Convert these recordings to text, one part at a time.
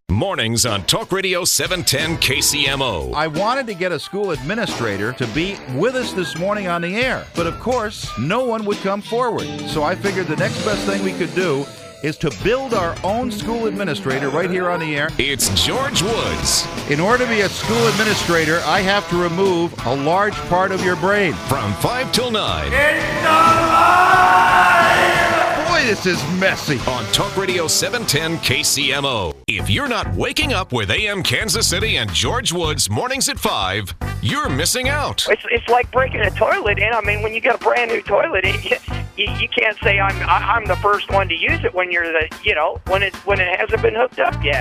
Mornings on Talk Radio 710 KCMO. I wanted to get a school administrator to be with us this morning on the air, but of course, no one would come forward. So I figured the next best thing we could do is to build our own school administrator right here on the air. It's George Woods. In order to be a school administrator, I have to remove a large part of your brain. From 5 till 9. It's alive! Boy, this is messy. On Talk Radio 710 KCMO. If you're not waking up with AM Kansas City and George Woods mornings at 5, you're missing out. It's like breaking a toilet in. I mean, when you get a brand new toilet, you can't say I'm the first one to use it when you're when it hasn't been hooked up yet.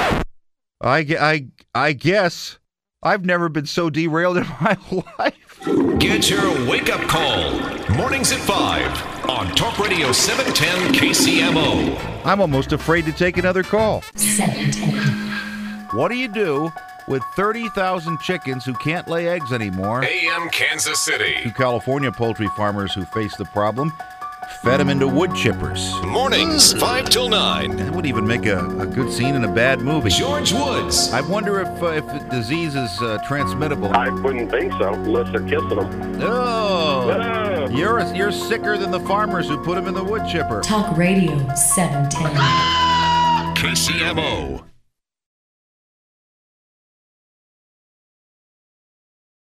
I guess I've never been so derailed in my life. Get your wake-up call. Mornings at 5 on Talk Radio 710 KCMO. I'm almost afraid to take another call. 710. What do you do with 30,000 chickens who can't lay eggs anymore? AM Kansas City. Two California poultry farmers who face the problem fed them into wood chippers. Mornings 5 till 9. That would even make a good scene in a bad movie. George Woods. I wonder if the disease is transmittable. I wouldn't think so, unless they're kissing them. Oh, you're sicker than the farmers who put them in the wood chipper. Talk Radio 710. KCMO.